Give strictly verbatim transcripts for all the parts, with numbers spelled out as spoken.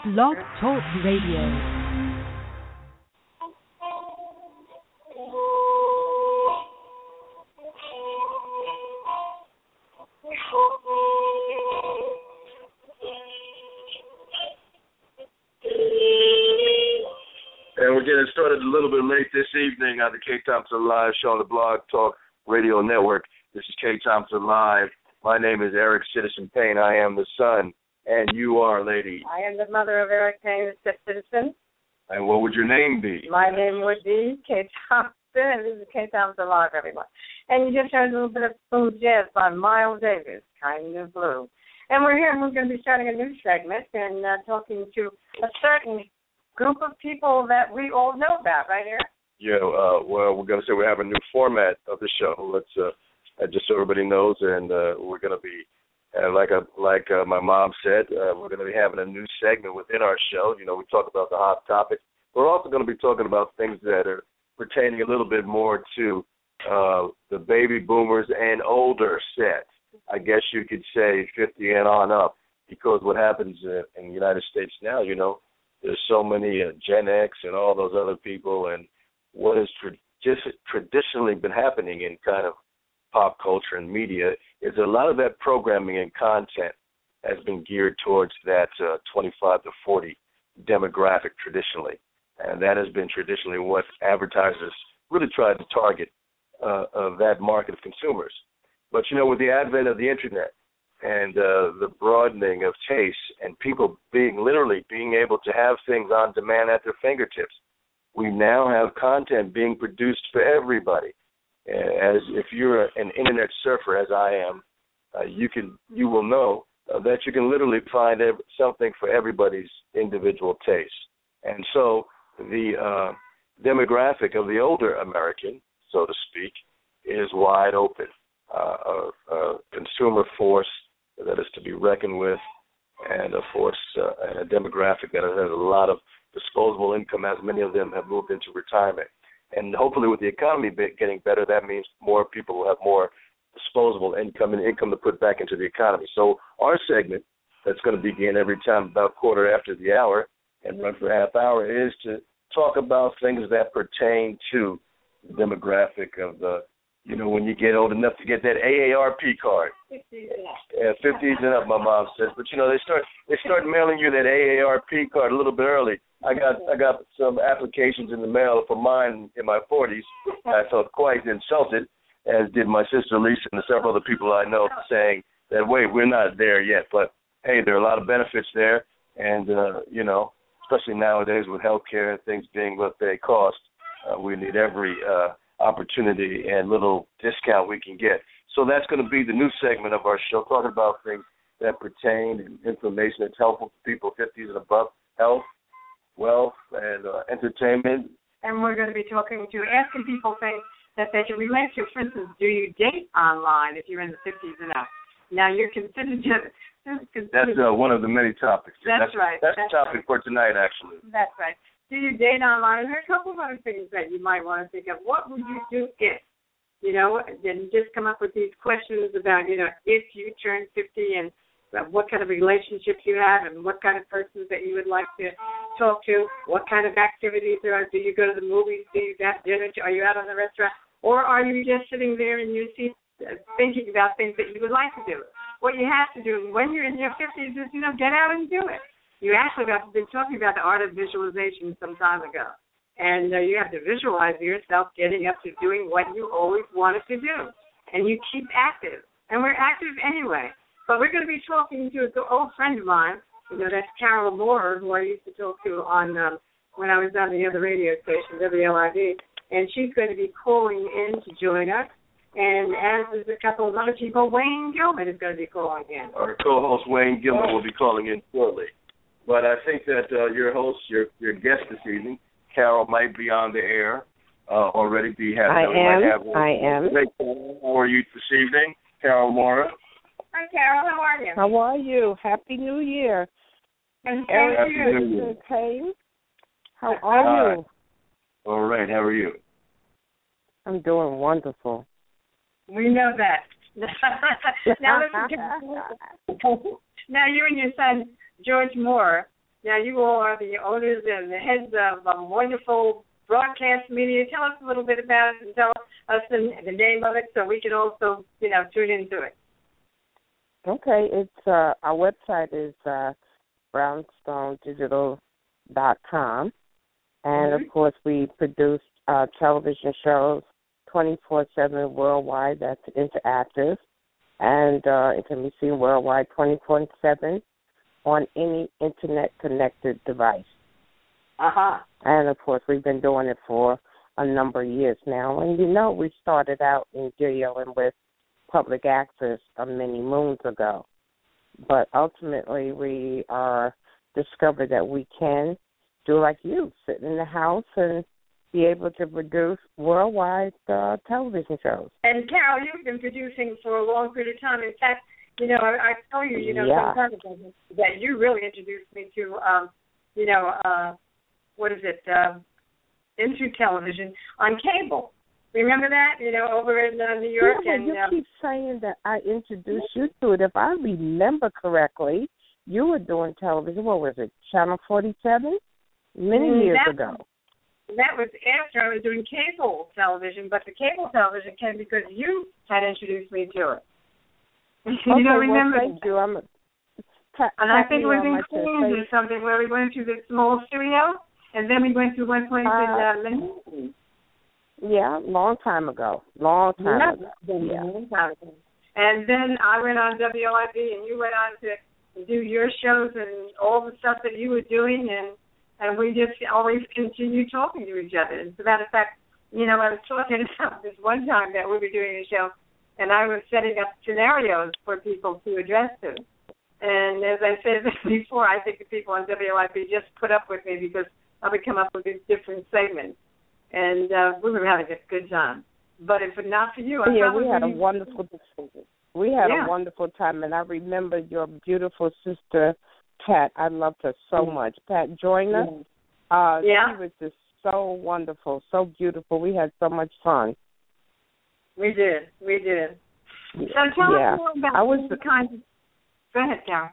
Blog Talk Radio. And we're getting started a little bit late this evening on the Kay Thompson Live show on the Blog Talk Radio Network. This is Kay Thompson Live. My name is Eric Citizen Payne. I am the son, and you are, lady. I am the mother of Eric Payne, the step citizen. And what would your name be? My name would be Kay Thompson, and this is Kay Thompson Live, everyone. And you just heard a little bit of Blue Jazz by Miles Davis, Kind of Blue. And we're here, and we're going to be starting a new segment and uh, talking to a certain group of people that we all know about, right, Eric? Yeah, uh, well, we're going to say we have a new format of the show. Let's uh, uh, just so everybody knows, and uh, we're going to be, uh, like uh, like uh, my mom said, uh, we're going to be having a new segment within our show. You know, we talk about the hot topics. We're also going to be talking about things that are pertaining a little bit more to uh, the baby boomers and older set. I guess you could say fifty and on up, because what happens uh, in the United States now, you know, there's so many uh, Gen X and all those other people, and what has tra- just traditionally been happening in kind of pop culture and media is a lot of that programming and content has been geared towards that uh, twenty-five to forty demographic traditionally, and that has been traditionally what advertisers really tried to target uh, of that market of consumers. But, you know, with the advent of the Internet and uh, the broadening of tastes and people being literally being able to have things on demand at their fingertips, we now have content being produced for everybody. As if you're an internet surfer, as I am, uh, you can you will know uh, that you can literally find every, something for everybody's individual taste. And so the uh, demographic of the older American, so to speak, is wide open. Uh, a, a consumer force that is to be reckoned with, and a force uh, and a demographic that has a lot of disposable income, as many of them have moved into retirement. And hopefully with the economy getting better, that means more people will have more disposable income and income to put back into the economy. So our segment, that's going to begin every time about quarter after the hour and run for a half hour, is to talk about things that pertain to the demographic of the, you know, when you get old enough to get that A A R P card. fifties and up. Yeah, fifties and up, my mom says. But, you know, they start they start mailing you that A A R P card a little bit early. I got I got some applications in the mail for mine in my forties. I felt quite insulted, as did my sister Lisa and several other people I know, saying that, wait, we're not there yet. But, hey, there are a lot of benefits there. And, uh, you know, especially nowadays with health care and things being what they cost, uh, we need every uh, opportunity and little discount we can get. So that's going to be the new segment of our show, talking about things that pertain and information that's helpful to people fifties and above, health, wealth, and uh, entertainment. And we're going to be talking to, asking people things that they can relate to. For instance, do you date online if you're in the fifties and up? Now, you're considered to... That's uh, one of the many topics. That's, that's right. That's, that's the topic right. for tonight, actually. That's right. Do you date online? And there are a couple of other things that you might want to think of. What would you do if, you know, then just come up with these questions about, you know, if you turn fifty and what kind of relationships you have and what kind of persons that you would like to talk to, what kind of activities there are. Do you go to the movies? Do you have dinner? Are you out on the restaurant? Or are you just sitting there in your seat thinking about things that you would like to do? What you have to do when you're in your fifties is, you know, get out and do it. You actually have been talking about the art of visualization some time ago. And uh, you have to visualize yourself getting up to doing what you always wanted to do. And you keep active. And we're active anyway. But we're going to be talking to an old friend of mine. You know, that's Carol Moore, who I used to talk to on um, when I was on the other radio station, W L I D. And she's going to be calling in to join us. And as is a couple of other people, Wayne Gilman is going to be calling in. Our co-host Wayne Gilman will be calling in shortly. But I think that uh, your host, your your guest this evening, Carol, might be on the air uh, already. Be happy. I am. Have I am. How are you this evening, Carol Mora? Hi, Carol. How are you? How are you? Happy New Year. And Eric, Happy New Year. Payne. How are you? All right. How are you? I'm doing wonderful. We know that. now, listen, now, you and your son, George Moore, Now, you all are the owners and the heads of a wonderful broadcast media. Tell us a little bit about it and tell us the, the name of it so we can also, you know, tune into it. Okay, it's uh, our website is uh, brownstone digital dot com, and Mm-hmm. of course we produce uh, television shows twenty-four seven worldwide. That's interactive, and uh, it can be seen worldwide twenty-four seven on any internet-connected device. Uh-huh. And, of course, we've been doing it for a number of years now. And, you know, we started out in dealing with public access uh, many moons ago. But ultimately, we are discovered that we can do like you, sit in the house and be able to produce worldwide uh, television shows. And, Carol, you've been producing for a long period of time. In fact, you know, I, I tell you, you know, Yeah. sometimes that you really introduced me to, um, you know, uh, what is it, uh, into television on cable. Remember that, you know, over in uh, New York? Yeah, and you uh, keep saying that I introduced you to it. If I remember correctly, you were doing television, what was it, Channel forty-seven? Many Mm, years that, ago. That was after I was doing cable television, but the cable television came because you had introduced me to it. you Okay, don't remember well, thank that? you. I'm a, ta- And I tap think me it was on in my chest. Queens or something where we went to the small studio, and then we went to one place Uh, in uh, Manhattan. Yeah, long time ago. Long time Yeah. ago. Yeah. And then I went on W L I B, and you went on to do your shows and all the stuff that you were doing, and and we just always continued talking to each other. As a matter of fact, you know, I was talking about this one time that we were doing a show, and I was setting up scenarios for people to address to. And as I said before, I think the people on W L I B just put up with me because I would come up with these different segments. And uh, we were having a good time. But if not for you, I Yeah, probably we had a wouldn't- wonderful we had Yeah. a wonderful time, and I remember your beautiful sister Pat. I loved her so much. Pat Joyner. Uh, Yeah. She was just so wonderful, so beautiful. We had so much fun. We did. We did. So tell yeah. us more about I was the kinds of... Go ahead, Carol.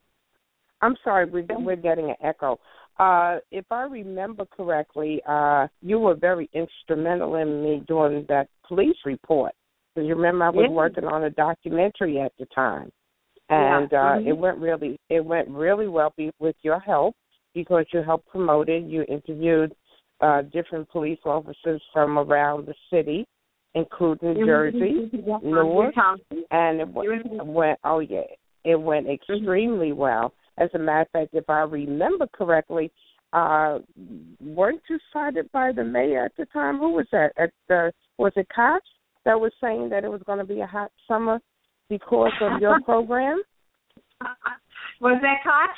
I'm sorry, we're, we're getting an echo. Uh, if I remember correctly, uh, you were very instrumental in me doing that police report. Because you remember I was Yeah. working on a documentary at the time, and Yeah. uh, Mhm. it went really it went really well be, with your help because you helped promote it. You interviewed uh, different police officers from around the city, including You Jersey, interviewed Newark, Thompson. and it went, You interviewed- went oh yeah, it went extremely well. As a matter of fact, if I remember correctly, uh, weren't you cited by the mayor at the time? Who was that? At the, was it Koch that was saying that it was going to be a hot summer because of your program? Was that Koch?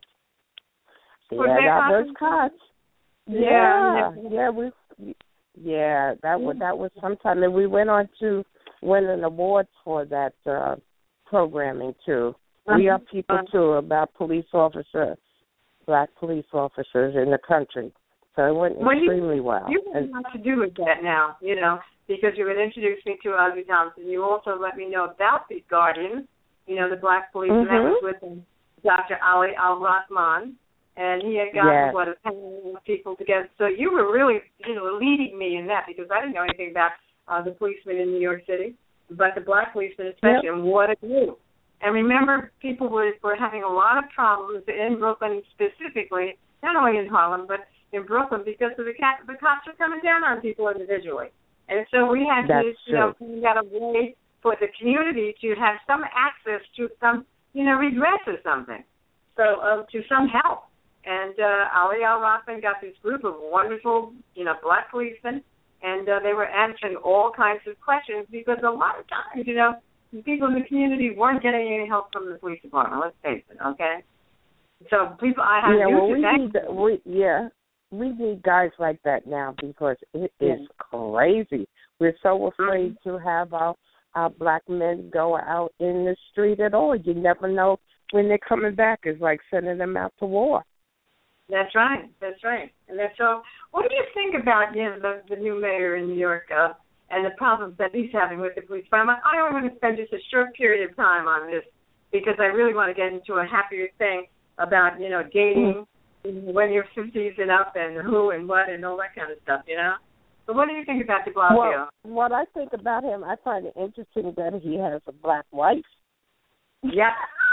Was yeah, that that Koch? was Koch. Yeah. Yeah, yeah, we, yeah, that was that was sometime, and we went on to win an award for that uh, programming too. We are people too about police officer, black police officers in the country. So it went Well, you- extremely well. You have a lot to do with that now, you know, because you had introduced me to Ozzie Thompson. You also let me know about the Guardians, you know, the black police, and that was with um, Doctor Ali Al-Rahman, and he had gotten, Yes. what, a panel of people together. So you were really, you know, leading me in that because I didn't know anything about uh, the policemen in New York City, but the black policemen especially, and what a group. And remember, people were, were having a lot of problems in Brooklyn specifically, not only in Harlem, but in Brooklyn because of the, cat, the cops were coming down on people individually. And so we had That's to, you know, find out a way for the community to have some access to some, you know, redress or something, so uh, to some help. And uh, Ali Al-Rahman got this group of wonderful, you know, black policemen, and uh, they were answering all kinds of questions because a lot of times, you know, people in the community weren't getting any help from the police department. Let's face it, okay? So people, I have yeah, you well, to we thank. need the, we yeah, we need guys like that now because it is crazy. We're so afraid Mm-hmm. to have our our black men go out in the street at all. You never know when they're coming back. It's like sending them out to war. That's right. That's right. And that's so. What do you think about, you know, the, the new mayor in New York uh, and the problems that he's having with the police department? I only want to spend just a short period of time on this because I really want to get into a happier thing about, you know, dating when you're fifties and up and who and what and all that kind of stuff, you know? So what do you think about de Blasio? Well, what I think about him, I find it interesting that he has a black wife. Yeah.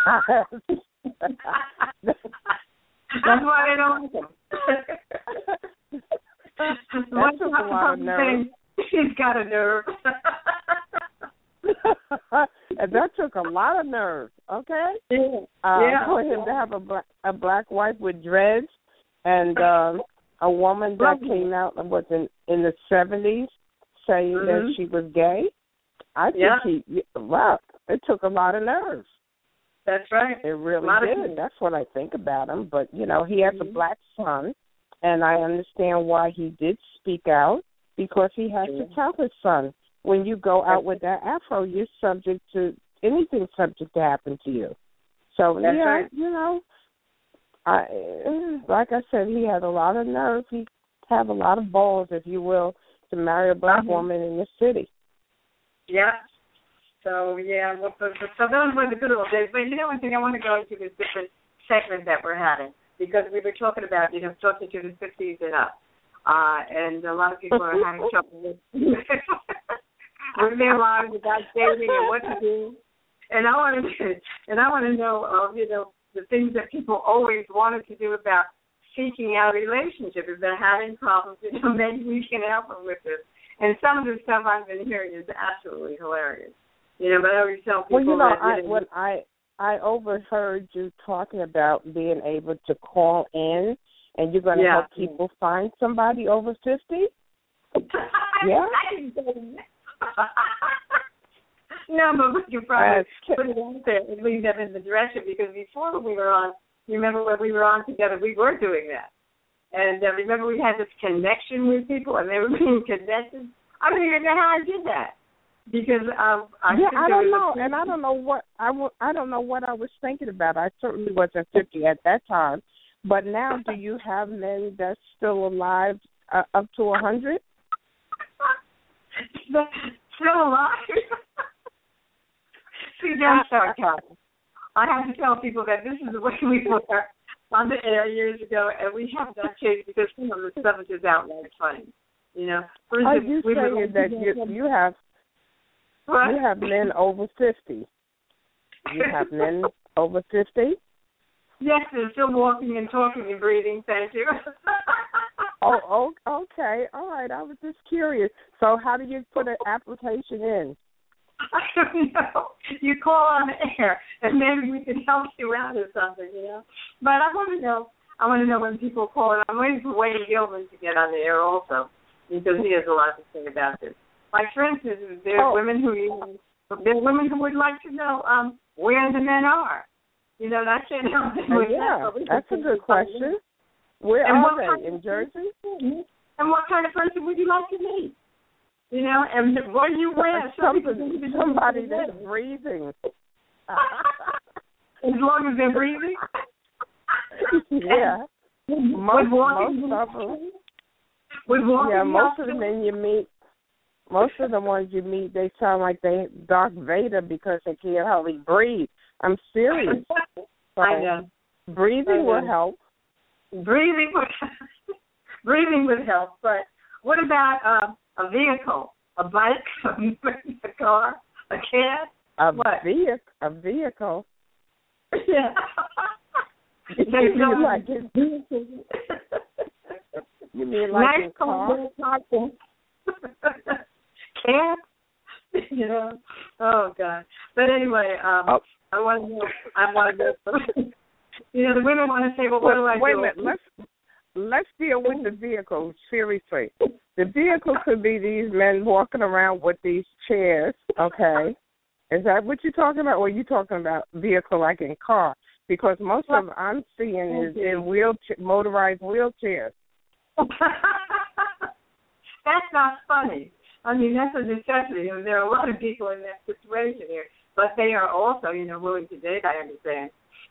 That's why they don't like him. That took a lot of nerve. He's got a nerve. And that took a lot of nerve, okay? Yeah. Uh, yeah. For him to have a black, a black wife with dreads and um, a woman that came out and was in, in the seventies saying mm-hmm. that she was gay. I think yeah. he, wow, it took a lot of nerve. That's right. It really did. That's what I think about him. But, you know, he has mm-hmm. a black son, and I understand why he did speak out, because he has yeah. to tell his son, when you go out with that afro, you're subject to anything subject to happen to you. So, That's yeah, right. you know, I like I said, he had a lot of nerve. He had a lot of balls, if you will, to marry a black mm-hmm. woman in the city. Yeah. So, yeah, well, so, so those were the good old days. But you know one thing, I want to go into this different segment that we're having, because we were talking about, you know, talking to the fifties and up. Uh, and a lot of people are having trouble with, with their lives about dating and what to do. And I want to, and I want to know, uh, you know, the things that people always wanted to do about seeking out a relationship. If they're having problems, you know, maybe we can help them with this. And some of the stuff I've been hearing is absolutely hilarious. You know, but I always tell people well, you know, that, I, you know, when I I overheard you talking about being able to call in, and you're going to yeah. help people find somebody over fifty. Yeah. I didn't say that. No, but we can probably put it out there and leave them in the direction, because before we were on, you remember when we were on together, we were doing that. And uh, remember we had this connection with people, and they were being connected. I don't even know how I did that. Because um, I yeah, think I don't know, a- and I don't know what I, w- I don't know what I was thinking about. I certainly wasn't fifty at that time, but now, do you have men that's still alive uh, up to a hundred? Still alive? See, that's sarcasm. I have to tell people that this is the way we were on the air years ago, and we have not changed, because some of the stuff is just outright funny. You know, for Are instance, you we saying were, that you, you have what? you have men over fifty? You have men over fifty? Yes, they're still walking and talking and breathing. Thank you. oh, oh, okay, all right. I was just curious. So, how do you put an application in? I don't know. You call on the air, and maybe we can help you out or something, you know. But I want to know. I want to know when people call. And I'm waiting for Wayne Gilman to get on the air also, because he has a lot to say about this. Like, for instance, there's oh. women who there's women who would like to know um, where the men are. You know, that's it. Uh, yeah, that, that's a good question. Where and are what they? In Jersey? And what kind of person would you like to meet? You know, and what do you wear? Somebody, somebody that's breathing. As long as they're breathing? Yeah. Most, walking, most of them. With walking yeah, most of the men you meet, most of the ones you meet, they sound like they Darth Vader because they can't hardly breathe. I'm serious. So I know. Breathing I know. will help. Breathing would, breathing would help. But what about uh, a vehicle, a bike, a car, a cab? A what? vehicle. A vehicle. Yeah. you mean like it, You mean like nice in car? Cab? You know? Oh God. But anyway, um, oh. I want to know. I want to know. You know, the women want to say, "Well, what do I Wait do?" Wait a minute. Let's let's deal with the vehicle seriously. The vehicle could be these men walking around with these chairs. Okay, is that what you're talking about? Or are you talking about vehicle like in car? Because most of them I'm seeing is in wheelchair, motorized wheelchairs. That's not funny. I mean, that's a necessity. I mean, there are a lot of people in that situation here, but they are also, you know, willing to date, I understand.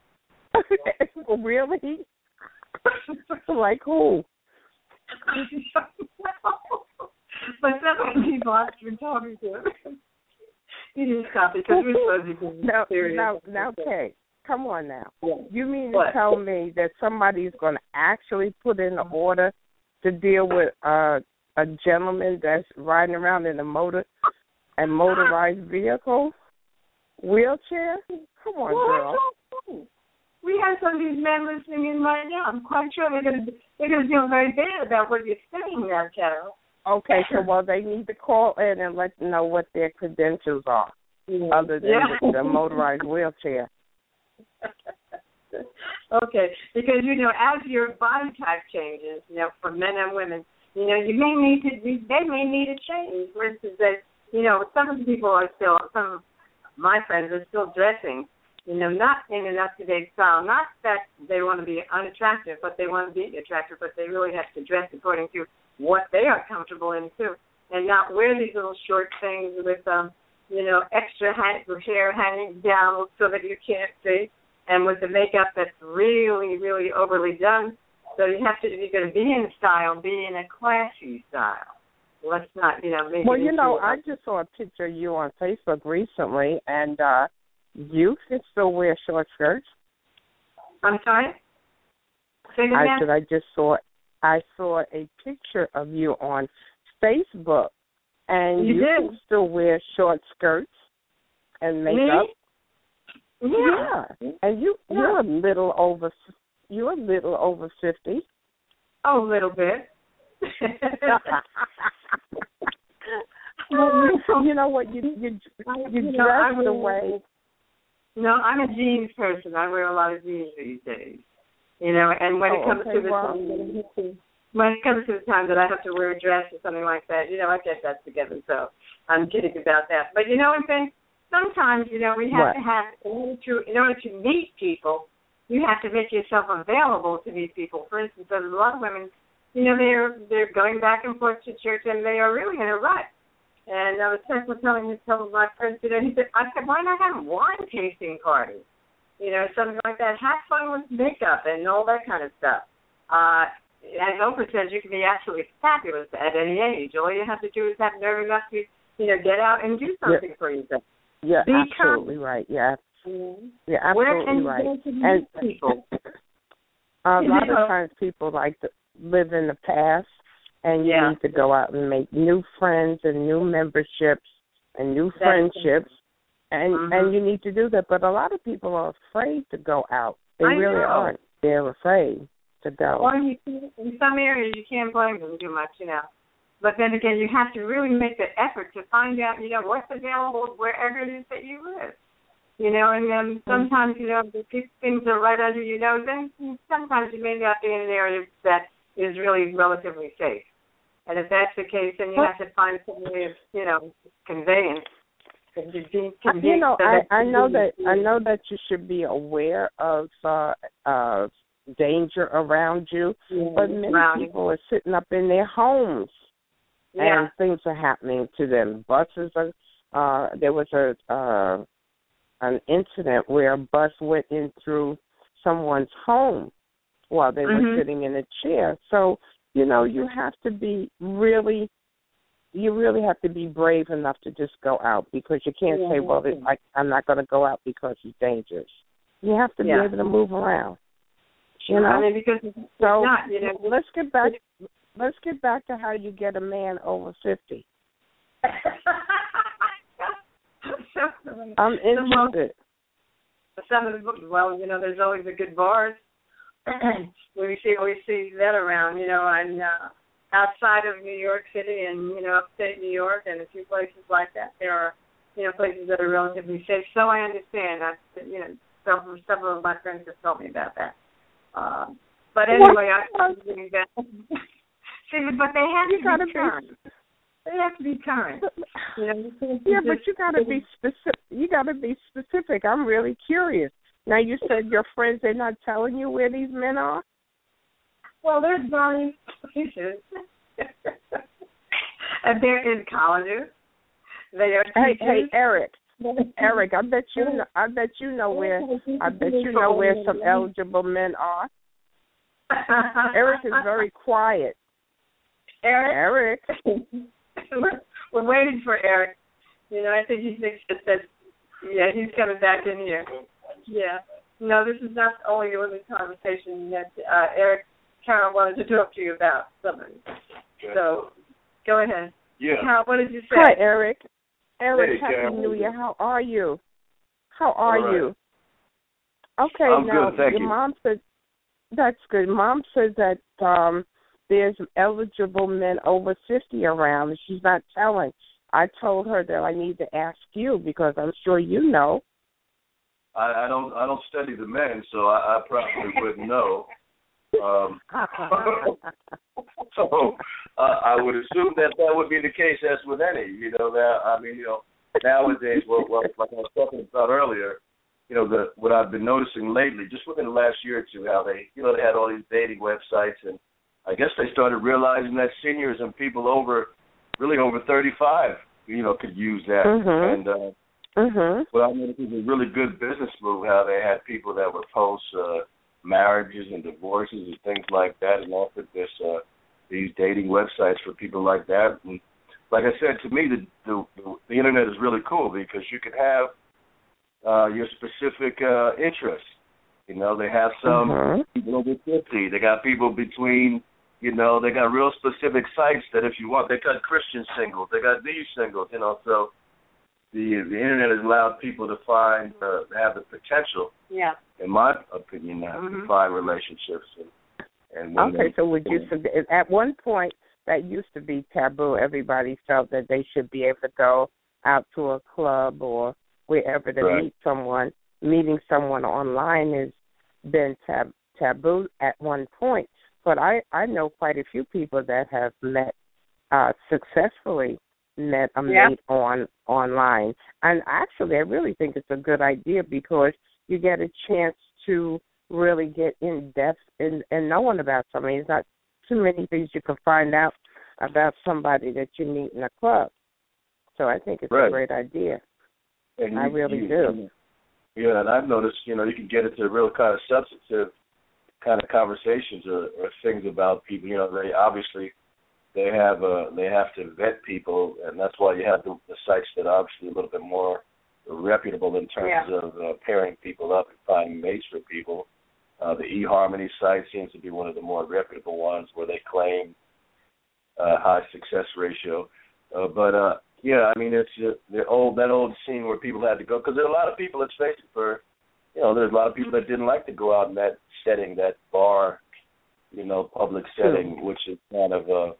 Really? Like who? But some of the people I've been talking to, you just stop because we're supposed to be now, serious. Now, now, Kay, come on now. Yeah. You mean what? to tell me that somebody's going to actually put in an order to deal with uh, a gentleman that's riding around in a motor a motorized vehicle, wheelchair? Come on, well, girl. We have some of these men listening in right now. I'm quite sure they're going to they're going to feel very bad about what you're saying now, Carol. Okay, so well, they need to call in and let them know what their credentials are, yeah. other than yeah. the, the motorized wheelchair. Okay, because, you know, as your body type changes, you know, for men and women, you know, you may need to, they may need a change. For instance, that, you know, some of the people are still, some of my friends are still dressing, you know, not in an up-to-date style. Not that they want to be unattractive, but they want to be attractive, but they really have to dress according to what they are comfortable in, too, and not wear these little short things with, um, you know, extra hair hanging down so that you can't see, and with the makeup that's really, really overly done. So you have to, if you're going to be in style, be in a classy style. Let's not, you know, make Well, it you know, a, I just saw a picture of you on Facebook recently, and uh, you can still wear short skirts. I'm sorry? Say it I again? said I just saw, I saw a picture of you on Facebook, and you, you did. can still wear short skirts and makeup. Me? Yeah. yeah. And you, yeah. you're a little over, you're a little over fifty. Oh, a little bit. You know what? You you you you dress know, the way. No, I'm a jeans person. I wear a lot of jeans these days. You know, and when oh, it comes okay, to the well, time, when it comes to the time that I have to wear a dress or something like that, you know, I get that together. So I'm kidding about that. But you know one thing? Sometimes, you know, we have what? to have in order to in order to meet people, you have to make yourself available to these people. For instance, there's a lot of women, you know, they're they're going back and forth to church and they are really in a rut. And I was telling you, some of my friends today, he said, I said, why not have wine tasting parties? You know, something like that. Have fun with makeup and all that kind of stuff. Uh, as Oprah says, you can be absolutely fabulous at any age. All you have to do is have nerve enough to, you know, get out and do something yeah. for yourself. Yeah, be absolutely calm. right. Yeah, mm-hmm. yeah, absolutely Where right. Go to meet and people? a lot you know, of times people like to live in the past. And you yeah. need to go out and make new friends and new memberships and new That's friendships, and mm-hmm. and you need to do that. But a lot of people are afraid to go out. They I really know. aren't. They're afraid to go. Well, you can, in some areas you can't blame them too much, you know. But then again, you have to really make the effort to find out, you know, what's available wherever it is that you live. You know, and then sometimes, you know, if things are right under your nose, then sometimes you may not be in an area that is really relatively safe. And if that's the case, then you have to find some way of, you know, conveyance. You know, I, I know that I know that you should be aware of uh, uh, danger around you, yeah, but many around people you. are sitting up in their homes, yeah. and things are happening to them. Buses are. Uh, there was a uh, an incident where a bus went in through someone's home while they mm-hmm. were sitting in a chair. So. You know, you have to be really, you really have to be brave enough to just go out because you can't yeah, say, well, it's like, I'm not going to go out because it's dangerous. You have to yeah. be able to move around. You know, I mean, because it's so not, you know. let's get back. Let's get back to how you get a man over fifty. I'm interested. Some of the well, you know, there's always the good bars. we see we see that around, you know, and uh, outside of New York City and, you know, upstate New York and a few places like that, there are, you know, places that are relatively safe. So I understand that, you know, several, several of my friends have told me about that. Uh, but anyway, I think that. See, but they have you to gotta be current. Be, they have to be current. You know, yeah, but you got to be specific. You got to be specific. I'm really curious. Now, you said your friends, they're not telling you where these men are? Well, there's various places. And they're in colleges. They are hey, teachers. hey, Eric. Eric, I bet you know, I bet you know where I bet you know where some eligible men are. Eric is very quiet. Eric? Eric. We're waiting for Eric. You know, I think he thinks that, yeah, he's coming back in here. Yeah. No, this is not only a women's conversation. That uh, Eric Carol wanted to talk to you about something. Okay. So, go ahead. Yeah. Carol, what did you say? Hi, Eric. Eric, Hey, Happy Carol. New Year. How are you? How are All right. you? Okay, I'm now, good, thank your you. mom said, that's good. Mom said that um, there's eligible men over fifty around, and she's not telling. I told her that I need to ask you because I'm sure you know. I, I don't I don't study the men, so I, I probably wouldn't know. Um, so uh, I would assume that that would be the case as with any. You know, that I mean, you know, nowadays, well, well, like I was talking about earlier, you know, the what I've been noticing lately, just within the last year or two, how they, you know, they had all these dating websites, and I guess they started realizing that seniors and people over, really over thirty-five, you know, could use that. Mm-hmm. And uh, Mm-hmm. what I noticed was a really good business move, how they had people that would post uh, marriages and divorces and things like that, and offered this uh, these dating websites for people like that. And like I said, to me, the the, the internet is really cool because you can have uh, your specific uh, interests. You know, they have some Mm-hmm. people over fifty. They got people between, you know, they got real specific sites that if you want, they got Christian singles, they got these singles, you know, so the the internet has allowed people to find, uh, have the potential, Yeah. in my opinion, now, Mm-hmm. to find relationships. And, and when Okay, they, so would you sug- at one point that used to be taboo. Everybody felt that they should be able to go out to a club or wherever to Right. meet someone. Meeting someone online has been tab- taboo at one point. But I, I know quite a few people that have met uh, successfully met a Yeah. mate on online. And actually, I really think it's a good idea because you get a chance to really get in depth in, in knowing about somebody. There's not too many things you can find out about somebody that you meet in a club. So I think it's Right. a great idea. And I you- really you- do. Yeah, and I've noticed, you know, you can get into real kind of substantive kind of conversations or, or things about people. You know, they obviously they have uh, they have to vet people, and that's why you have the, the sites that are obviously a little bit more reputable in terms Yeah. of uh, pairing people up and finding mates for people. Uh, the eHarmony site seems to be one of the more reputable ones where they claim uh, high success ratio. Uh, but uh, yeah, I mean it's uh, the old that old scene where people had to go because there are a lot of people. Let's face it, for you know, there's a lot of people that didn't like to go out in that setting, that bar, you know, public setting, True. which is kind of uh,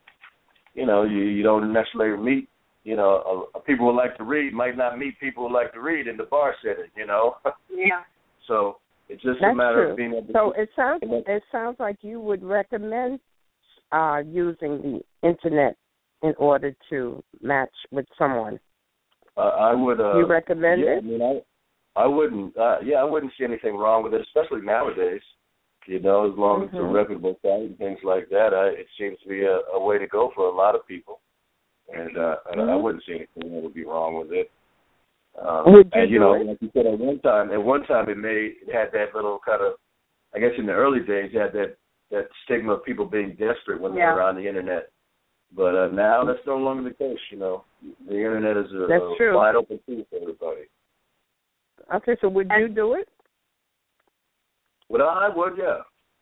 you know, you, you don't necessarily meet. You know, uh, people who like to read might not meet people who like to read in the bar setting. You know, Yeah. so it's just That's a matter true. of being able to. So it sounds you know, it sounds like you would recommend uh, using the internet in order to match with someone. uh, I would. Uh, You recommend yeah, it? I mean, I, I wouldn't. Uh, yeah, I wouldn't see anything wrong with it, especially nowadays. You know, as long as it's a Mhm. reputable site and things like that, I, it seems to be a, a way to go for a lot of people. And uh, and I Mhm. wouldn't see anything that would be wrong with it. Um, Would you and you do know, it? like you said, at one time, at one time, it made it had that little kind of, I guess, in the early days, it had that that stigma of people being desperate when Yeah. they were on the internet. But uh, now that's no longer the case. You know, the internet is a, That's a true. wide open field for everybody. Okay, so would you do it? Well, I would, yeah.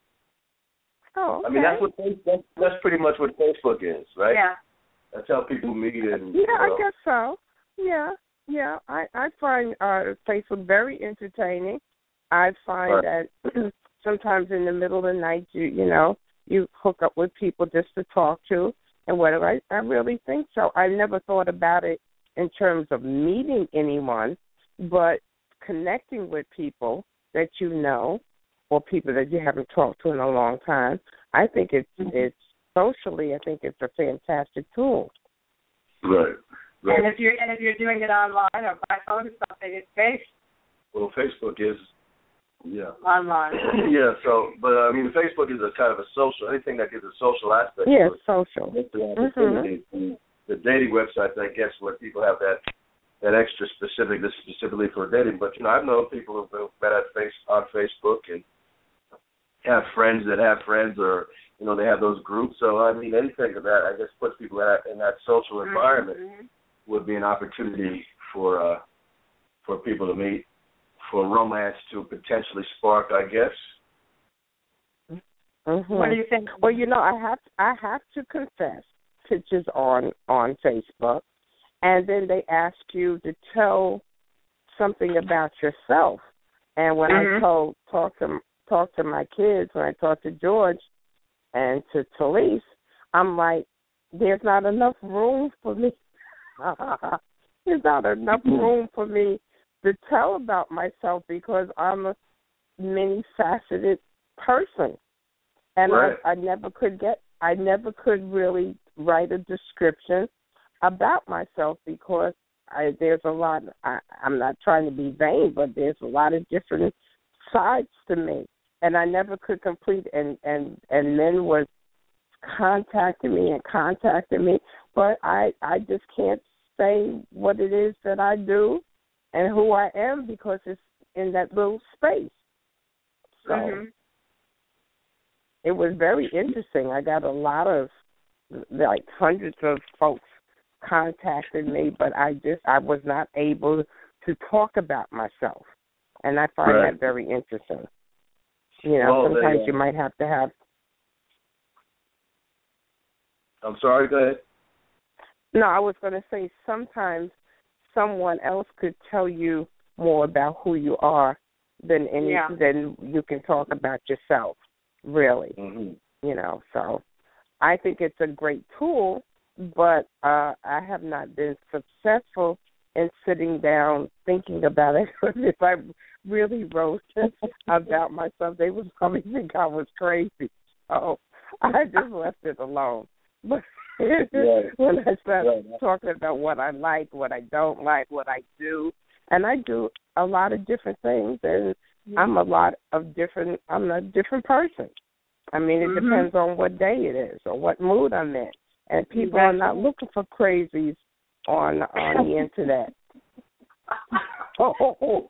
Oh, okay. I mean, that's what that's, that's pretty much what Facebook is, right? Yeah. That's how people meet and Yeah, you know, I guess so. Yeah, yeah. I I find uh, Facebook very entertaining. I find Right. that sometimes in the middle of the night, you you know, you hook up with people just to talk to and whatever. I, I really think so. I never thought about it in terms of meeting anyone, but connecting with people that you know or people that you haven't talked to in a long time. I think it's it's socially. I think it's a fantastic tool. right, right. And if you're and if you're doing it online or by phone or something, it's based Well, Facebook is, yeah, online. yeah. So, but I mean, Facebook is a kind of a social. Anything that gives a social aspect Yeah, to it. social. That's the opportunity. And the dating websites, I guess, where people have that that extra specific, this is specifically for dating. But you know, I've known people who've met at face on Facebook and have friends that have friends, or you know, they have those groups. So I mean, anything of that, I guess, puts people in that, in that social environment Mhm. would be an opportunity for uh, for people to meet, for romance to potentially spark, I guess. Mm-hmm. What do you think? Well, you know, I have I have to confess, pictures on on Facebook, and then they ask you to tell something about yourself. And when mm-hmm. I told talk to talk to my kids, when I talked to George and to Talise, I'm like, there's not enough room for me. There's not enough room for me to tell about myself because I'm a many-faceted person. And right. I, I never could get, I never could really write a description about myself because I, there's a lot, I, I'm not trying to be vain, but there's a lot of different sides to me. And I never could complete, and, and, and men were contacting me and contacting me, but I, I just can't say what it is that I do and who I am because it's in that little space. So mm-hmm. it was very interesting. I got a lot of, like, hundreds of folks contacted me, but I just, I was not able to talk about myself. And I find right. that very interesting. You know, well, sometimes they, uh, you might have to have. I'm sorry, go ahead. No, I was going to say sometimes someone else could tell you more about who you are than any, yeah. than you can talk about yourself, really. Mm-hmm. You know, so I think it's a great tool, but uh, I have not been successful in sitting down thinking about it. If I really wrote about myself, they would probably think I was crazy. So I just left it alone. But right. when I start right. talking about what I like, what I don't like, what I do, and I do a lot of different things, and mm-hmm. I'm a lot of different, I'm a different person. I mean, it mm-hmm. depends on what day it is or what mood I'm in. And people are not looking for crazies on on the internet. Oh.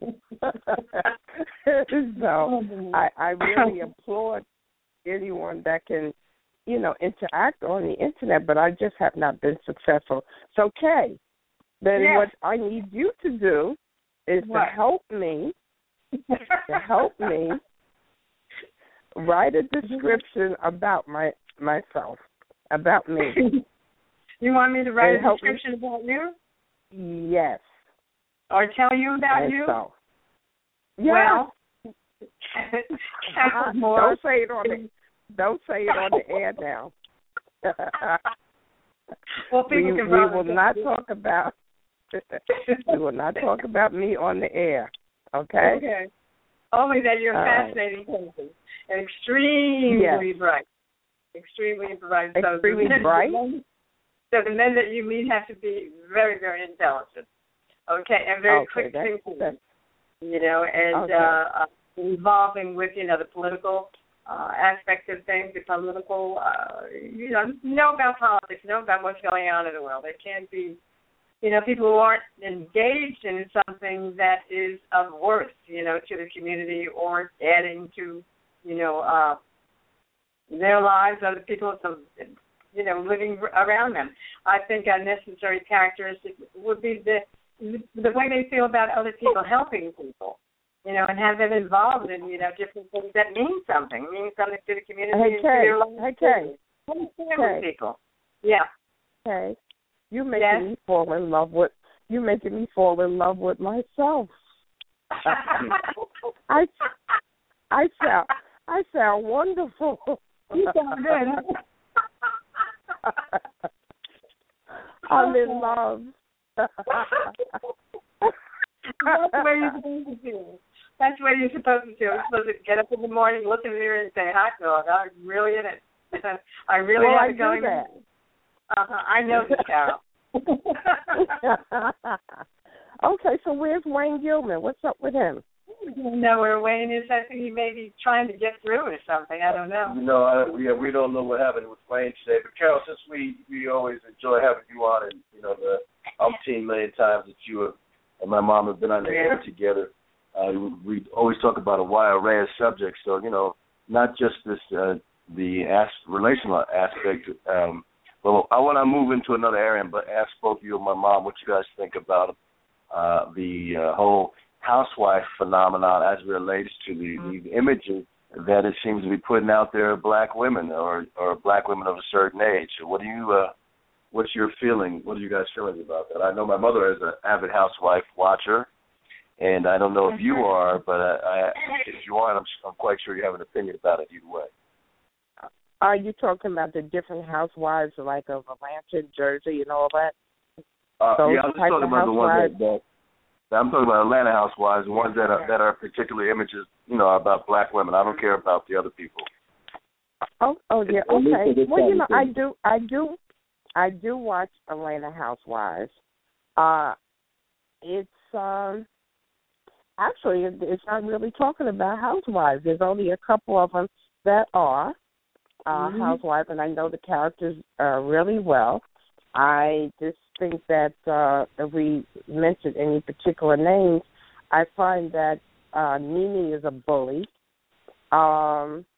So I, I really applaud anyone that can, you know, interact on the internet, but I just have not been successful. So, Kay, then yes. what I need you to do is what? to help me, to help me write a description about my myself, about me. You want me to write and a description me? About you? Yes. Or tell you about and you? So. Yes. Well, uh, don't say it on the don't say it on the air now. Well, people we, can we will not talk about we will not talk about me on the air. Okay. Okay. Only that you're a All fascinating right. person, and extremely yes. bright, extremely bright. Extremely so bright. So the men that you meet have to be very, very intelligent. Okay, and very okay, quick that's, thinking. that's, you know, and okay. uh, uh, involving with you know the political uh, aspect of things, the political, uh, you know, know about politics, know about what's going on in the world. It can't be, you know, people who aren't engaged in something that is of worth, you know, to the community or adding to, you know, uh, their lives, other people, some, you know, living around them. I think a necessary characteristic would be the the way they feel about other people helping people. You know, and have them involved in, you know, different things that mean something, mean something to the community hey, and to their lives. Okay. With people. Yeah. Okay. You making yes. me fall in love with you making me fall in love with myself. I I sound I sound wonderful. You sound good. Huh? I'm in love. That's where you're supposed to feel. That's what you're supposed to do. You're supposed to get up in the morning, look in the mirror, and say, "Hi, dog. I'm really in it. I really well, have I it going." do that. Uh-huh. I know this, Carol. Okay, so where's Wayne Gilman? What's up with him? I don't know where Wayne is. I think he may be trying to get through or something. I don't know. You know, I, we we don't know what happened with Wayne today. But Carol, since we we always enjoy having you on, and you know the umpteen million times that you and my mom have been on the air together. Uh, we always talk about a wide array of subjects, so, you know, not just this, uh, the as- relational aspect. Um, well, I want to move into another area, but ask both you and my mom what you guys think about uh, the uh, whole housewife phenomenon as it relates to the, the images that it seems to be putting out there black women or or black women of a certain age. What do you uh, what's your feeling? What are you guys feeling about that? I know my mother is an avid housewife watcher, and I don't know if you are, but I, I, if you are, I'm, I'm quite sure you have an opinion about it either way. Are you talking about the different housewives like of Atlanta, Jersey, and all that? Uh, Those yeah, I'm just type talking of about the ones housewives? that, that I'm talking about Atlanta housewives, the ones that are that are particularly images, you know, about black women. I don't care about the other people. Oh, oh yeah, At least okay. for this Well, you know, kind I of thing. do, I do, I do watch Atlanta Housewives. Uh, it's um, actually it- it's not really talking about housewives. There's only a couple of them that are uh, Mhm. housewives, and I know the characters uh, really well. I just think that uh, if we mention any particular names, I find that uh, Nene is a bully. Um,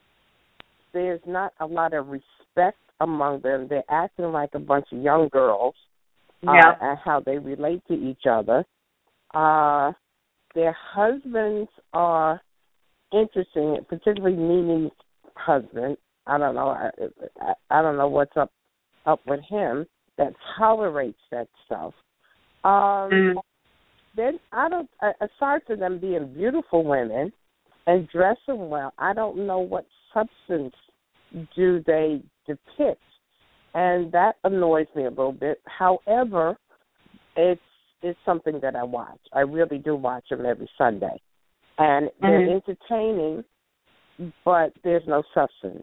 there's not a lot of respect among them. They're acting like a bunch of young girls uh, Yeah. and how they relate to each other. Uh, their husbands are interesting, particularly Nene's husband. I don't know. I, I, I don't know what's up up with him that tolerates that stuff. Um, Mm. Then I don't. Aside from them being beautiful women and dressing well, I don't know what substance do they depict, and that annoys me a little bit. However, it's it's something that I watch. I really do watch them every Sunday, and they're Mhm. entertaining, but there's no substance.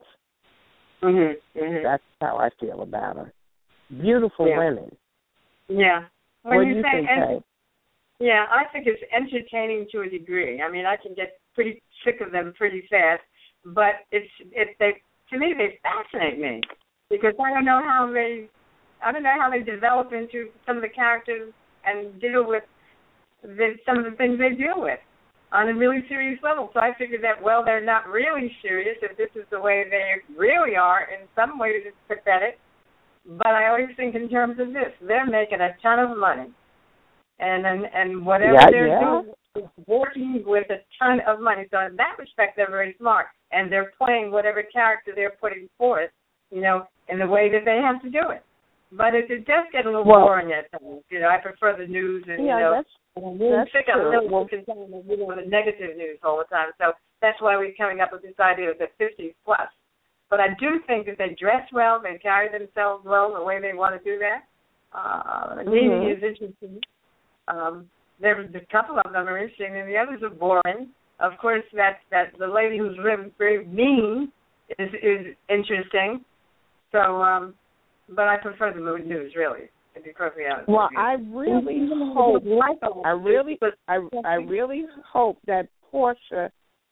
Mhm. Mhm. That's how I feel about them. Beautiful Yeah. women. Yeah. When What do you you say think, ent- Kay? Yeah, I think it's entertaining to a degree. I mean, I can get pretty sick of them pretty fast, but it's it they to me they fascinate me because I don't know how they I don't know how they develop into some of the characters and deal with the, some of the things they deal with on a really serious level. So I figured that well, they're not really serious if this is the way they really are. In some ways, it's pathetic, but I always think in terms of this, they're making a ton of money. And and, and whatever Yeah, they're yeah. doing is working with a ton of money. So in that respect, they're very smart, and they're playing whatever character they're putting forth, you know, in the way that they have to do it. But it, it does get a little Well- boring at times. You know, I prefer the news, and Yeah, you know, that's I'm really that's sick of true. really Well- concerned with you know, the negative news all the time. So that's why we're coming up with this idea of the fifties plus. But I do think that they dress well, they carry themselves well the way they want to do that. Uh, Mhm. Nene is interesting. Um, there's a couple of them are interesting, and the others are boring. Of course, that that the lady who's really very mean is is interesting. So, um, but I prefer the mood news, really, to be perfectly honest. Well, with you. I really hope, I really, I, I really hope that Portia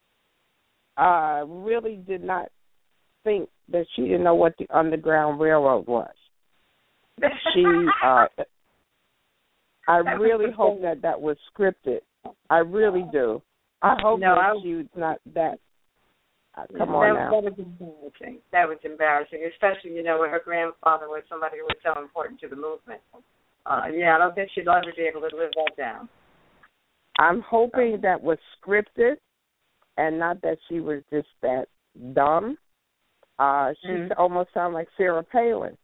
uh, really did not think that she didn't know what the Underground Railroad was. She, uh, I really hope that that was scripted. I really do. I hope No, that I- she's not that. Uh, come that, on now. That was embarrassing. That was embarrassing, especially, you know, when her grandfather was somebody who was so important to the movement. Uh, yeah, I don't think she'd ever be able to live that down. I'm hoping that was scripted and not that she was just that dumb. Uh, she Mm. almost sounded like Sarah Palin.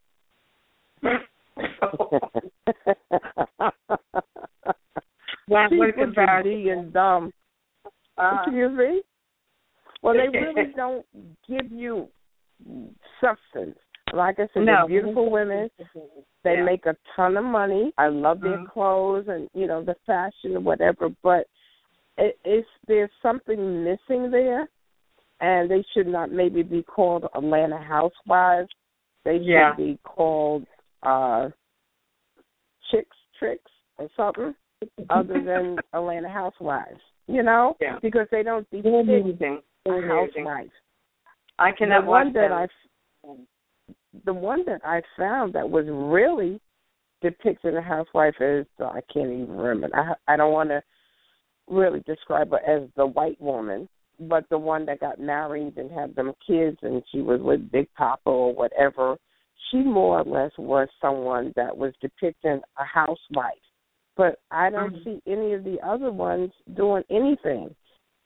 Well, She's what a just comparison. being dumb. Uh, Excuse me? Well, they really don't give you substance. Like I said, No. they're beautiful women. They Yeah. make a ton of money. I love their Mhm. clothes and, you know, the fashion or whatever, but it, it's there's something missing there, and they should not maybe be called Atlanta Housewives. They should Yeah. be called uh, Chicks Tricks or something other than Atlanta Housewives, you know, Yeah. because they don't They're depict amusing. a They're amusing. housewife. I cannot the one watch that them. I, the one that I found that was really depicting a housewife is uh, I can't even remember. I I don't want to really describe her as the white woman, but the one that got married and had them kids, and she was with Big Papa or whatever. She more or less was someone that was depicting a housewife, but I don't Mhm. see any of the other ones doing anything.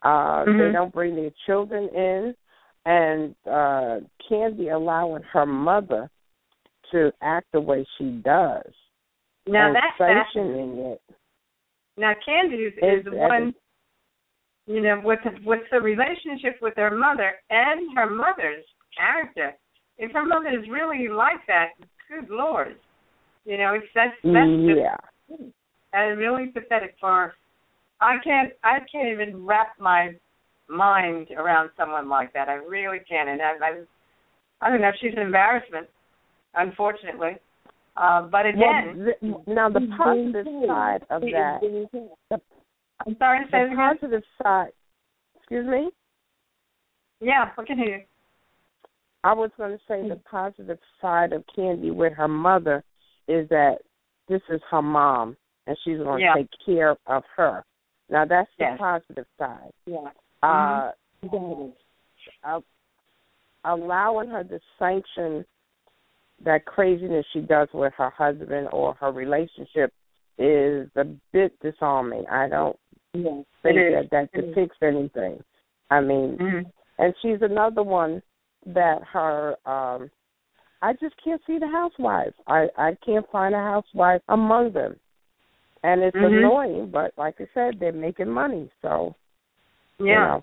Uh, Mm-hmm. They don't bring their children in, and uh, Kandi allowing her mother to act the way she does Now and that's sanctioning it. Now Kandi is, Is, is the one, you know, with with the relationship with her mother and her mother's character. If her mother is really like that, good Lord, you know, it's that's that's yeah. just uh, really pathetic for her. I can't I can't even wrap my mind around someone like that. I really can't, and I I, I don't know. She's an embarrassment, unfortunately. Uh, but again, well, the, now the positive side of that. The, I'm sorry to say the positive side. Excuse me. Yeah, I can hear you. I was going to say the positive side of Kandi with her mother is that this is her mom, and she's going to yeah. take care of her. Now, that's the yes. positive side. Yeah. Uh, mm-hmm. uh, allowing her to sanction that craziness she does with her husband or her relationship is a bit disarming. I don't yes. think that that depicts anything. I mean, mm-hmm. and she's another one that her, um, I just can't see the housewives. I, I can't find a housewife among them. And it's mm-hmm. annoying, but like I said, they're making money, so, yeah. you know.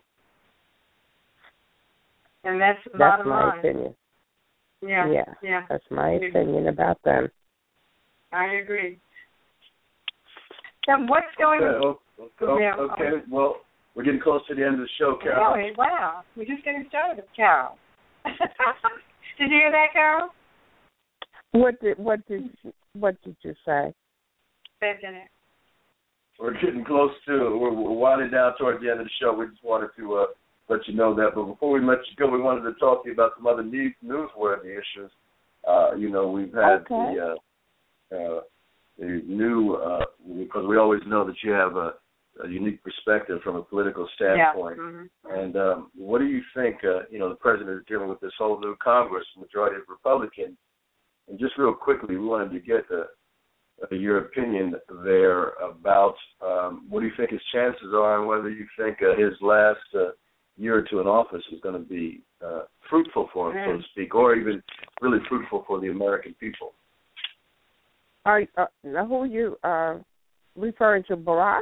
And that's the That's bottom my line. opinion. Yeah. Yeah. Yeah. That's my opinion about them. I agree. So what's going on? Okay, okay, yeah. okay. Well, we're getting close to the end of the show, Carol. Really? Wow. We're just getting started, Carol. Did you hear that, Carol? What did what did what did you say? We're getting close to we're, we're winding down towards the end of the show. We just wanted to uh, let you know that. But before we let you go, we wanted to talk to you about some other news, newsworthy issues. Uh, you know, we've had okay. the uh, uh, the new uh, because we always know that you have a, a unique perspective from a political standpoint. Yeah. Mm-hmm. And um, what do you think? Uh, you know, the president is dealing with this whole new Congress, majority of Republicans. And just real quickly, we wanted to get the, uh, your opinion there about um, what do you think his chances are, and whether you think uh, his last uh, year or two in office is going to be uh, fruitful for him, mm. so to speak, or even really fruitful for the American people. Are uh, who are you uh, referring to, Barack?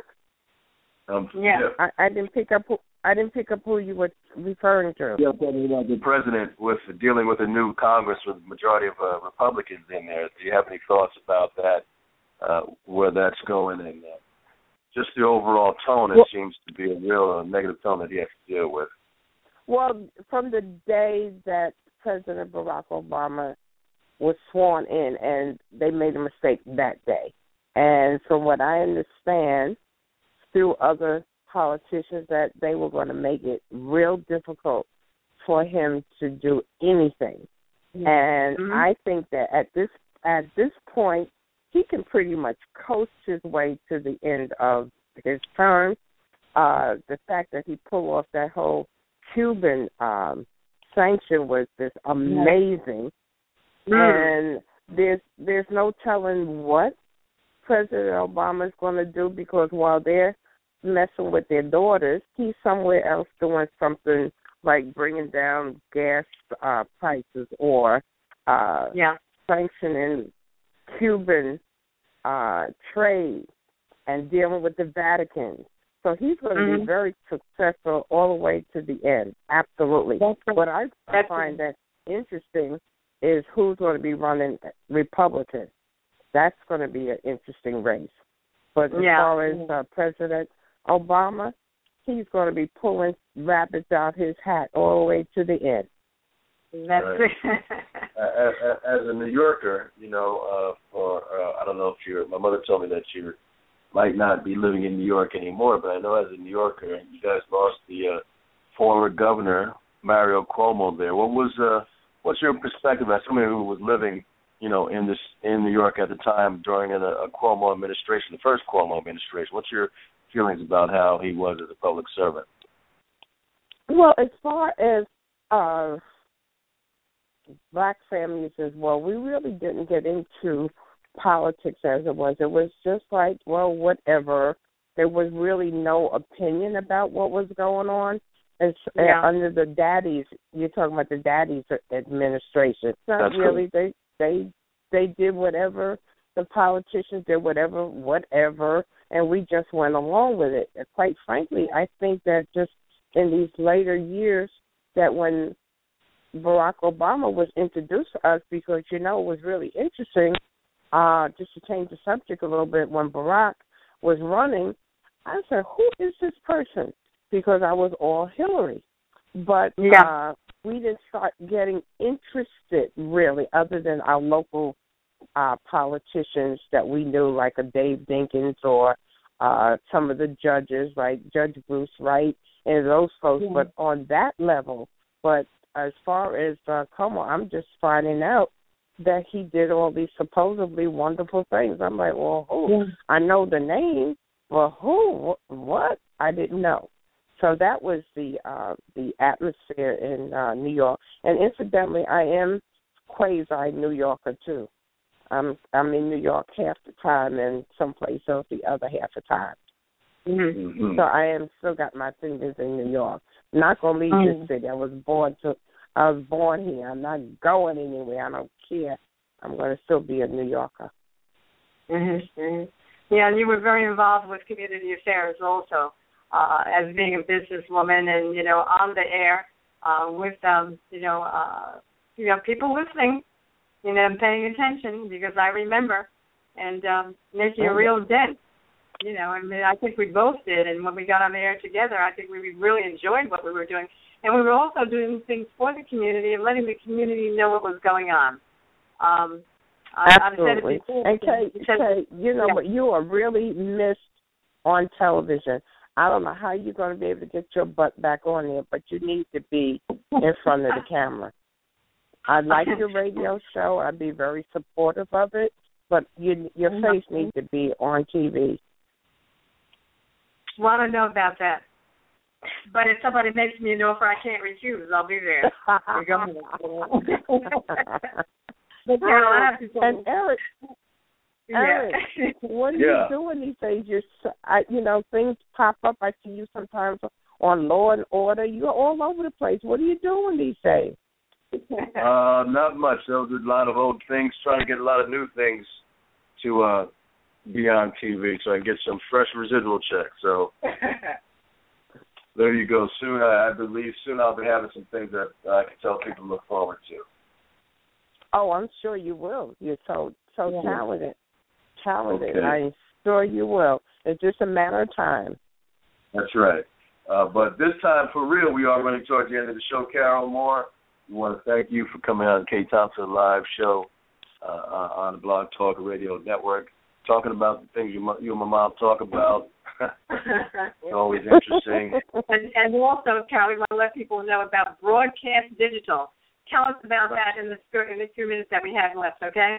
Um, yeah, yeah. I, I didn't pick up. Who, I didn't pick up who you were referring to. Yeah, the president with dealing with a new Congress with a majority of uh, Republicans in there. Do you have any thoughts about that? Uh, where that's going, and uh, just the overall tone? It well, seems to be a real uh, negative tone that he has to deal with. Well, from the day that President Barack Obama was sworn in, and they made a mistake that day, and from what I understand, through other politicians, that they were going to make it real difficult for him to do anything. Mm-hmm. And mm-hmm. I think that at this at this point, he can pretty much coast his way to the end of his term. Uh, the fact that he pulled off that whole Cuban um, sanction was just amazing. Mm-hmm. And there's there's no telling what President Obama is going to do, because while they're messing with their daughters, he's somewhere else doing something like bringing down gas uh, prices or uh, yeah. sanctioning Cuban uh, trade and dealing with the Vatican. So he's going to mm-hmm. be very successful all the way to the end, absolutely. That's what I That's find that interesting is who's going to be running Republican. That's going to be an interesting race. But as yeah. far as uh, President Obama, he's going to be pulling rabbits out his hat all the way to the end. That's right. as, as a New Yorker, you know, uh, for uh, I don't know if you're. My mother told me that you might not be living in New York anymore, but I know as a New Yorker, you guys lost the uh, former governor Mario Cuomo there. What was uh, what's your perspective as somebody who was living, you know, in this in New York at the time during a, a Cuomo administration, the first Cuomo administration? What's your feelings about how he was as a public servant? Well, as far as uh, black families as well, we really didn't get into politics as it was. It was just like, well, whatever. there was really no opinion about what was going on. And Yeah. under the daddies, you're talking about the daddies administration. Not That's really. cool. They they they did whatever the politicians did, whatever whatever, and we just went along with it. And quite frankly, I think that just in these later years, that when Barack Obama was introduced to us, because you know it was really interesting. Uh, just to change the subject a little bit, when Barack was running, I said, "Who is this person?" Because I was all Hillary. But Yeah. uh, we didn't start getting interested, really, other than our local uh, politicians that we knew, like a Dave Dinkins or uh, some of the judges, like Judge Bruce Wright and those folks. Yeah. But on that level, but as far as uh, Como, I'm just finding out that he did all these supposedly wonderful things. I'm like, well, who? Yeah. I know the name, but who? What? I didn't know. So that was the uh, the atmosphere in uh, New York. And incidentally, I am quasi New Yorker too. I'm I'm in New York half the time and someplace else the other half the time. Mm-hmm. Mm-hmm. So I am still got my fingers in New York. Not gonna leave Mm. this city. I was born to. I was born here. I'm not going anywhere. I don't care. I'm gonna still be a New Yorker. Mm-hmm. Mm-hmm. Yeah, and you were very involved with community affairs also, uh, as being a businesswoman and, you know, on the air uh, with, um, you know, uh, you know, people listening, you know, and paying attention, because I remember, and um, making a real dent. You know, I mean, I think we both did, and when we got on the air together, I think we really enjoyed what we were doing. And we were also doing things for the community and letting the community know what was going on. Um, Absolutely. I've said it before. And Kay, Kay, you know, yeah. but you are really missed on television. I don't know how you're going to be able to get your butt back on there, but you need to be in front of the camera. I like your radio show. I'd be very supportive of it, but you, your face needs to be on T V. Well, I don't know about that. But if somebody makes me an offer I can't refuse, I'll be there. But Carol, I have to say, and Eric, Eric, yeah. what are Yeah. you doing these days? You're, so- I, you know, things pop up. I see you sometimes on Law and Order. You're all over the place. What are you doing these days? Uh, not much. There was a lot of old things, trying to get a lot of new things to uh, be on T V so I can get some fresh residual checks. So there you go. Soon, I, I believe, soon I'll be having some things that I can tell people to look forward to. Oh, I'm sure you will. You're so so Yeah. talented, talented. Okay. I'm sure you will. It's just a matter of time. That's right. Uh, but this time, for real, we are running towards the end of the show. Carol Moore, we want to thank you for coming on Kay Thompson Live Show uh, on the Blog Talk Radio Network, talking about the things you, you and my mom talk about. It's always interesting. and, and also, Carol, we want to let people know about Broadcast Digital. Tell us about that in the in the two minutes that we have left, okay?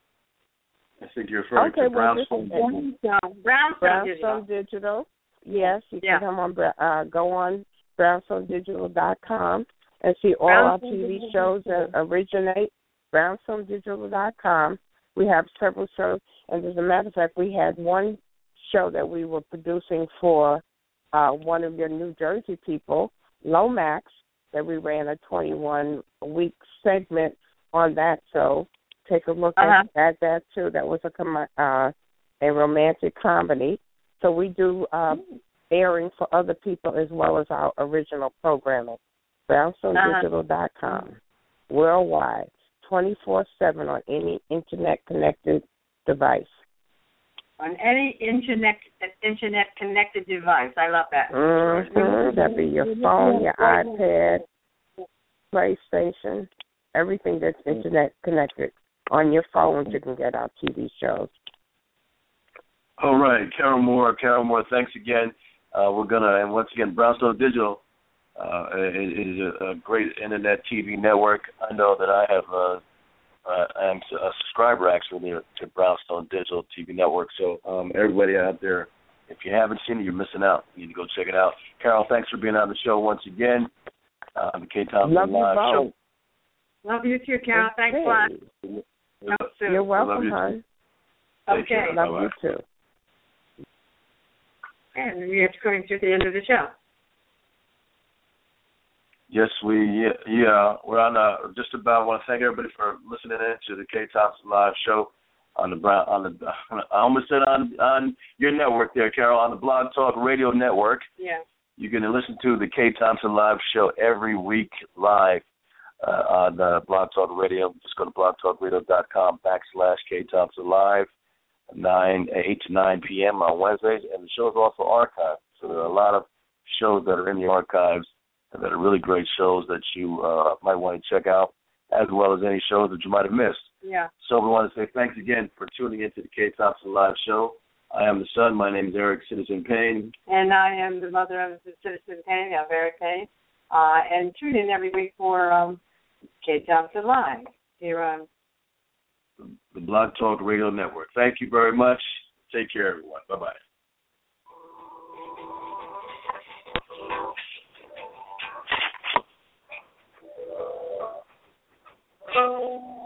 I think you're referring Okay, to well, Brownstone. Brownstone, Brownstone Digital. Brownstone Digital. Yes, you Yeah. can come on. Uh, go on brownstone digital dot com and see all Brownstone our T V Digital. shows that originate. brownstone digital dot com. We have several shows, and as a matter of fact, we had one show that we were producing for uh, one of your New Jersey people, Lomax, that we ran a twenty-one week segment on that show. Take a look Uh-huh. at, at that too. That was a com- uh, a romantic comedy. So we do uh, airing for other people as well as our original programming. brownstone digital dot com. Worldwide, twenty-four seven on any internet connected device. On any internet internet connected device. I love that. Mm-hmm. That'd be your phone, your iPad, PlayStation, everything that's internet connected. On your phone, you can get our T V shows. All right, Carol Moore. Carol Moore, thanks again. Uh, we're gonna, and once again, Brownstone Digital uh, is a, a great internet T V network. I know that I have. Uh, Uh, I'm a subscriber actually to Brownstone Digital T V Network. So um, everybody out there, if you haven't seen it, you're missing out. You need to go check it out. Carol, thanks for being on the show once again. Uh, on the Kay Thompson Love you Live both. Show. Love you too, Carol. Thanks a lot. Love soon. You're Love welcome, you hon. Take Okay. care. Love Bye-bye. you too. And we are coming to the end of the show. Yes, we yeah, yeah we're on uh, just about. I want to thank everybody for listening in to the K Thompson Live Show on the Brown on the I almost said on on your network there, Carol, on the Blog Talk Radio Network. Yeah. You can listen to the K Thompson Live Show every week live uh, on uh, Blog Talk Radio. Just go to blogtalkradio.com backslash K Thompson Live, nine eight to nine p.m. on Wednesdays, and the show is also archived. So there are a lot of shows that are in the archives that are really great shows that you uh, might want to check out, as well as any shows that you might have missed. Yeah. So we want to say thanks again for tuning into the K Thompson Live Show. I am the son. My name is Eric Citizen Payne. And I am the mother of the Citizen Payne, I'm Eric Payne. Uh, and tune in every week for um, K Thompson Live here on the Blog Talk Radio Network. Thank you very much. Take care, everyone. Bye-bye. Oh.